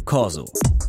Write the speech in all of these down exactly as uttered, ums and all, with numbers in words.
Corso.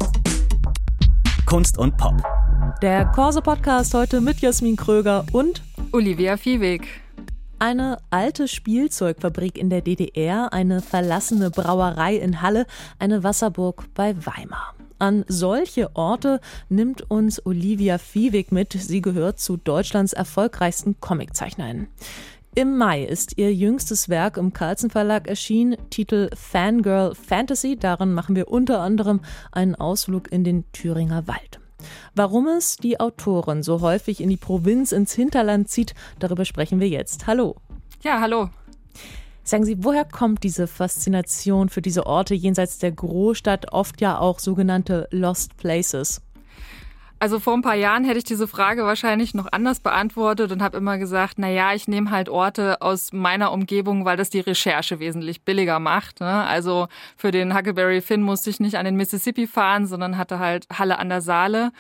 Kunst und Pop. Der Corso-Podcast heute mit Jasmin Kröger und Olivia Viehweg. Eine alte Spielzeugfabrik in der D D R, eine verlassene Brauerei in Halle, eine Wasserburg bei Weimar. An solche Orte nimmt uns Olivia Viehweg mit. Sie gehört zu Deutschlands erfolgreichsten Comiczeichnerinnen. Im Mai ist ihr jüngstes Werk im Carlsen Verlag erschienen, Titel Fangirl Fantasy. Darin machen wir unter anderem einen Ausflug in den Thüringer Wald. Warum es die Autorin so häufig in die Provinz, ins Hinterland zieht, darüber sprechen wir jetzt. Hallo. Ja, hallo. Sagen Sie, woher kommt diese Faszination für diese Orte jenseits der Großstadt, oft ja auch sogenannte Lost Places? Also vor ein paar Jahren hätte ich diese Frage wahrscheinlich noch anders beantwortet und habe immer gesagt, na ja, ich nehme halt Orte aus meiner Umgebung, weil das die Recherche wesentlich billiger macht. Ne? Also für den Huckleberry Finn musste ich nicht an den Mississippi fahren, sondern hatte halt Halle an der Saale.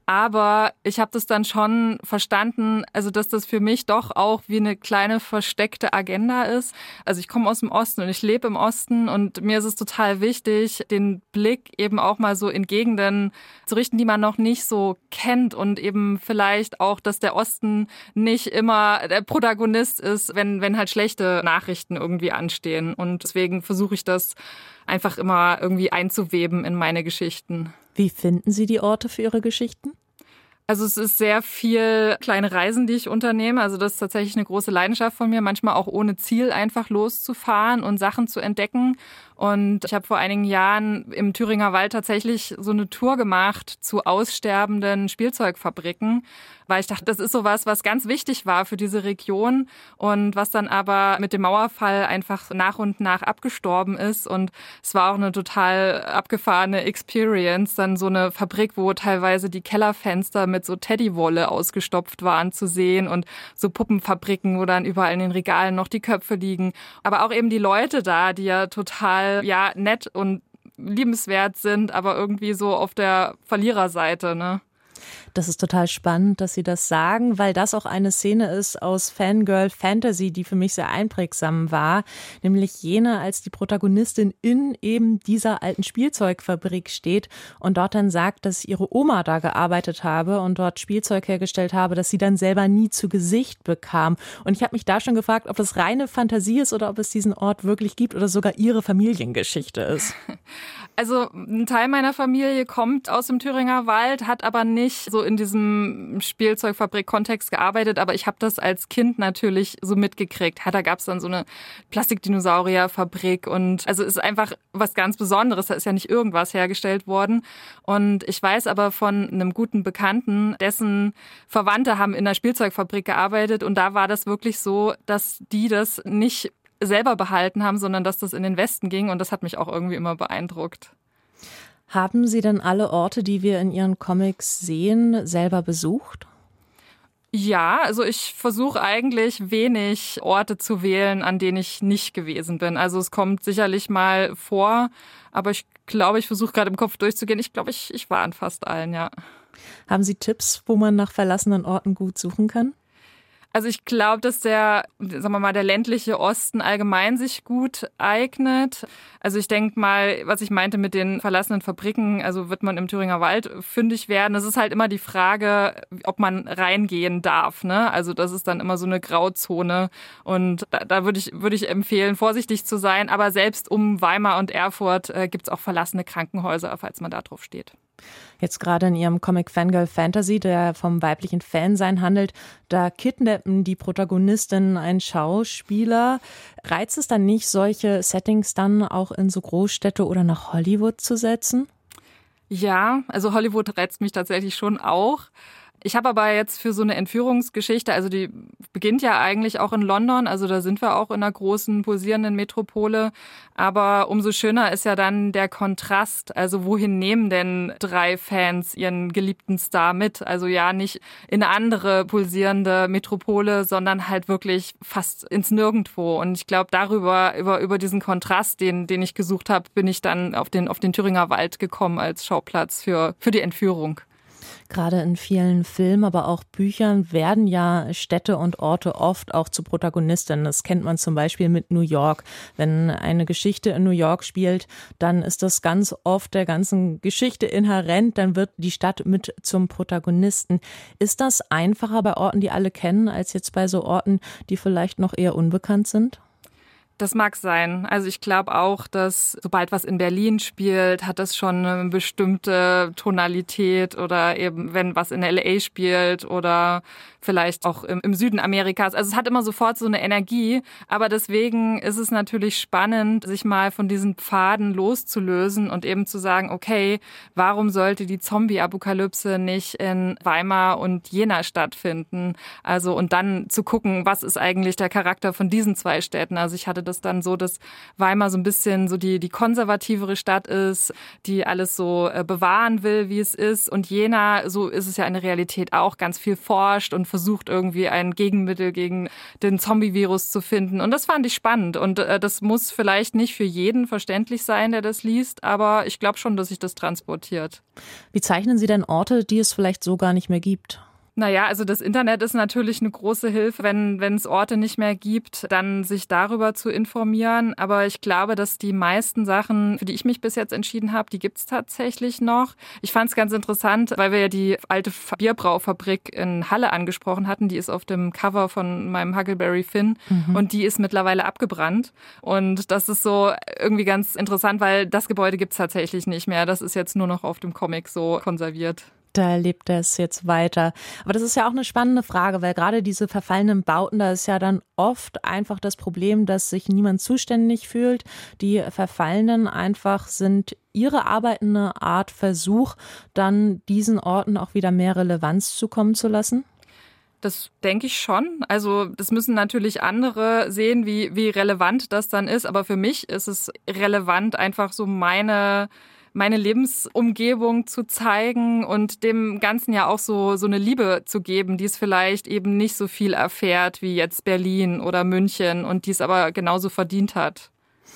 Aber ich habe das dann schon verstanden, also dass das für mich doch auch wie eine kleine versteckte Agenda ist. Also ich komme aus dem Osten und ich lebe im Osten und mir ist es total wichtig, den Blick eben auch mal so in Gegenden zu richten, die man noch nicht so kennt und eben vielleicht auch, dass der Osten nicht immer der Protagonist ist, wenn, wenn halt schlechte Nachrichten irgendwie anstehen. Und deswegen versuche ich das einfach immer irgendwie einzuweben in meine Geschichten. Wie finden Sie die Orte für Ihre Geschichten? Also es ist sehr viel kleine Reisen, die ich unternehme. Also das ist tatsächlich eine große Leidenschaft von mir, manchmal auch ohne Ziel einfach loszufahren und Sachen zu entdecken. Und ich habe vor einigen Jahren im Thüringer Wald tatsächlich so eine Tour gemacht zu aussterbenden Spielzeugfabriken, weil ich dachte, das ist sowas, was ganz wichtig war für diese Region und was dann aber mit dem Mauerfall einfach nach und nach abgestorben ist. Und es war auch eine total abgefahrene Experience, dann so eine Fabrik, wo teilweise die Kellerfenster mit so Teddywolle ausgestopft waren, zu sehen und so Puppenfabriken, wo dann überall in den Regalen noch die Köpfe liegen. Aber auch eben die Leute da, die ja total ja nett und liebenswert sind, aber irgendwie so auf der Verliererseite, ne? Das ist total spannend, dass Sie das sagen, weil das auch eine Szene ist aus Fangirl Fantasy, die für mich sehr einprägsam war, nämlich jene, als die Protagonistin in eben dieser alten Spielzeugfabrik steht und dort dann sagt, dass ihre Oma da gearbeitet habe und dort Spielzeug hergestellt habe, das sie dann selber nie zu Gesicht bekam. Und ich habe mich da schon gefragt, ob das reine Fantasie ist oder ob es diesen Ort wirklich gibt oder sogar ihre Familiengeschichte ist. Also ein Teil meiner Familie kommt aus dem Thüringer Wald, hat aber nicht so in diesem Spielzeugfabrik-Kontext gearbeitet, aber ich habe das als Kind natürlich so mitgekriegt. Ja, da gab es dann so eine Plastikdinosaurierfabrik und also es ist einfach was ganz Besonderes, da ist ja nicht irgendwas hergestellt worden. Und ich weiß aber von einem guten Bekannten, dessen Verwandte haben in der Spielzeugfabrik gearbeitet und da war das wirklich so, dass die das nicht selber behalten haben, sondern dass das in den Westen ging und das hat mich auch irgendwie immer beeindruckt. Haben Sie denn alle Orte, die wir in Ihren Comics sehen, selber besucht? Ja, also ich versuche eigentlich wenig Orte zu wählen, an denen ich nicht gewesen bin. Also es kommt sicherlich mal vor, aber ich glaube, ich versuche gerade im Kopf durchzugehen. Ich glaube, ich, ich war an fast allen, ja. Haben Sie Tipps, wo man nach verlassenen Orten gut suchen kann? Also ich glaube, dass der, sagen wir mal, der ländliche Osten allgemein sich gut eignet. Also ich denke mal, was ich meinte mit den verlassenen Fabriken, also wird man im Thüringer Wald fündig werden. Es ist halt immer die Frage, ob man reingehen darf, ne? Also das ist dann immer so eine Grauzone und da, da würde ich, würde ich empfehlen, vorsichtig zu sein. Aber selbst um Weimar und Erfurt äh, gibt es auch verlassene Krankenhäuser, falls man da drauf steht. Jetzt gerade in Ihrem Comic Fangirl Fantasy, der vom weiblichen Fansein handelt, da kidnappen die Protagonistinnen einen Schauspieler. Reizt es dann nicht, solche Settings dann auch in so Großstädte oder nach Hollywood zu setzen? Ja, also Hollywood reizt mich tatsächlich schon auch. Ich habe aber jetzt für so eine Entführungsgeschichte, also die beginnt ja eigentlich auch in London, also da sind wir auch in einer großen, pulsierenden Metropole, aber umso schöner ist ja dann der Kontrast, also wohin nehmen denn drei Fans ihren geliebten Star mit? Also ja, nicht in eine andere pulsierende Metropole, sondern halt wirklich fast ins Nirgendwo und ich glaube darüber, über, über diesen Kontrast, den, den ich gesucht habe, bin ich dann auf den, auf den Thüringer Wald gekommen als Schauplatz für, für die Entführung. Gerade in vielen Filmen, aber auch Büchern werden ja Städte und Orte oft auch zu Protagonistinnen. Das kennt man zum Beispiel mit New York. Wenn eine Geschichte in New York spielt, dann ist das ganz oft der ganzen Geschichte inhärent. Dann wird die Stadt mit zum Protagonisten. Ist das einfacher bei Orten, die alle kennen, als jetzt bei so Orten, die vielleicht noch eher unbekannt sind? Das mag sein. Also ich glaube auch, dass sobald was in Berlin spielt, hat das schon eine bestimmte Tonalität oder eben wenn was in L A spielt oder vielleicht auch im, im Süden Amerikas. Also es hat immer sofort so eine Energie, aber deswegen ist es natürlich spannend, sich mal von diesen Pfaden loszulösen und eben zu sagen, okay, warum sollte die Zombie-Apokalypse nicht in Weimar und Jena stattfinden? Also und dann zu gucken, was ist eigentlich der Charakter von diesen zwei Städten? Also ich hatte das dann so, dass Weimar so ein bisschen so die, die konservativere Stadt ist, die alles so äh, bewahren will, wie es ist. Und Jena, so ist es ja in der Realität auch, ganz viel forscht und versucht irgendwie ein Gegenmittel gegen den Zombie-Virus zu finden. Und das fand ich spannend. Und äh, das muss vielleicht nicht für jeden verständlich sein, der das liest, aber ich glaube schon, dass sich das transportiert. Wie zeichnen Sie denn Orte, die es vielleicht so gar nicht mehr gibt? Naja, also das Internet ist natürlich eine große Hilfe, wenn wenn es Orte nicht mehr gibt, dann sich darüber zu informieren. Aber ich glaube, dass die meisten Sachen, für die ich mich bis jetzt entschieden habe, die gibt's tatsächlich noch. Ich fand es ganz interessant, weil wir ja die alte Bierbraufabrik in Halle angesprochen hatten. Die ist auf dem Cover von meinem Huckleberry Finn mhm. und die ist mittlerweile abgebrannt. Und das ist so irgendwie ganz interessant, weil das Gebäude gibt's tatsächlich nicht mehr. Das ist jetzt nur noch auf dem Comic so konserviert. Da lebt es jetzt weiter. Aber das ist ja auch eine spannende Frage, weil gerade diese verfallenen Bauten, da ist ja dann oft einfach das Problem, dass sich niemand zuständig fühlt. Die Verfallenen einfach sind ihre Arbeit eine Art Versuch, dann diesen Orten auch wieder mehr Relevanz zukommen zu lassen? Das denke ich schon. Also das müssen natürlich andere sehen, wie, wie relevant das dann ist. Aber für mich ist es relevant, einfach so meine... meine Lebensumgebung zu zeigen und dem Ganzen ja auch so, so eine Liebe zu geben, die es vielleicht eben nicht so viel erfährt wie jetzt Berlin oder München und die es aber genauso verdient hat.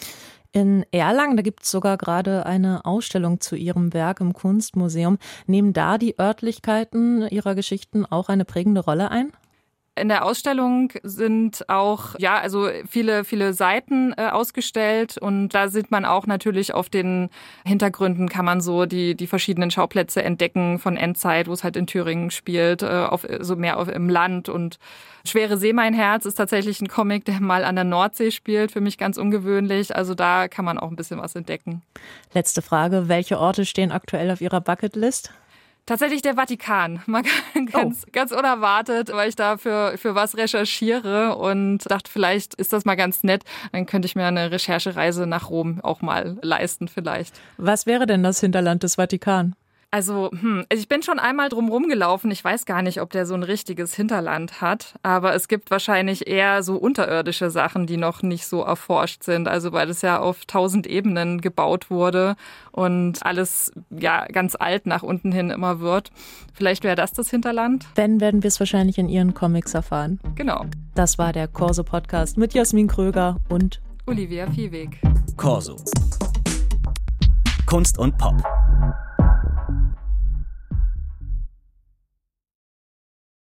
In Erlangen, da gibt es sogar gerade eine Ausstellung zu Ihrem Werk im Kunstmuseum. Nehmen da die Örtlichkeiten Ihrer Geschichten auch eine prägende Rolle ein? In der Ausstellung sind auch ja also viele viele Seiten äh, ausgestellt und da sieht man auch natürlich auf den Hintergründen kann man so die die verschiedenen Schauplätze entdecken von Endzeit, wo es halt in Thüringen spielt, äh, auf so mehr auf, im Land und Schwere See mein Herz ist tatsächlich ein Comic, der mal an der Nordsee spielt, für mich ganz ungewöhnlich, also da kann man auch ein bisschen was entdecken. Letzte Frage, welche Orte stehen aktuell auf Ihrer Bucketlist? Tatsächlich der Vatikan, mal ganz, oh. ganz unerwartet, weil ich da für, für was recherchiere und dachte, vielleicht ist das mal ganz nett. Dann könnte ich mir eine Recherchereise nach Rom auch mal leisten vielleicht. Was wäre denn das Hinterland des Vatikan? Also, hm, ich bin schon einmal drum rumgelaufen. Ich weiß gar nicht, ob der so ein richtiges Hinterland hat. Aber es gibt wahrscheinlich eher so unterirdische Sachen, die noch nicht so erforscht sind. Also, weil das ja auf tausend Ebenen gebaut wurde und alles ja ganz alt nach unten hin immer wird. Vielleicht wäre das das Hinterland. Wenn, werden wir es wahrscheinlich in Ihren Comics erfahren. Genau. Das war der Corso-Podcast mit Jasmin Kröger und Olivia Viehweg. Corso. Kunst und Pop.